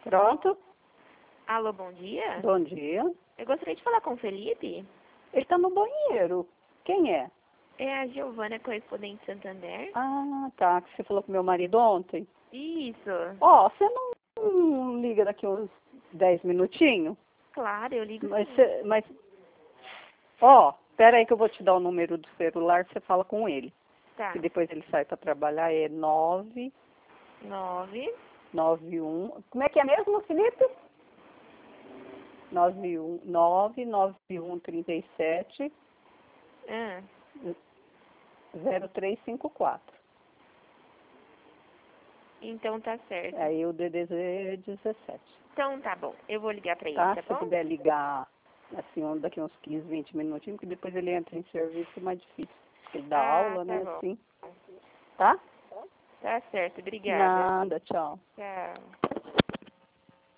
Pronto? Alô, bom dia. Bom dia. Eu gostaria de falar com o Felipe. Ele tá no banheiro. Quem é? É a Giovana, correspondente Santander. Ah, tá. Que você falou com meu marido ontem. Isso. Ó, você não liga daqui uns 10 minutinhos? Claro, eu ligo Mas, sim. ó, espera aí que eu vou te dar o número do celular, você fala com ele. Tá. Que depois ele sai para trabalhar, é 9. 991. Como é que é mesmo, Felipe? 99137 Ah, 0354. então tá certo. Aí o DDZ é 17. Então tá bom. Eu vou ligar pra ele, Tá? tá Se você bom? puder ligar assim, daqui uns 15, 20 minutinhos, que depois ele entra em serviço, é mais difícil. Ele dá Ah, aula, tá né, bom. assim. Tá? Tá certo. Obrigada. Nada, tchau. Tchau.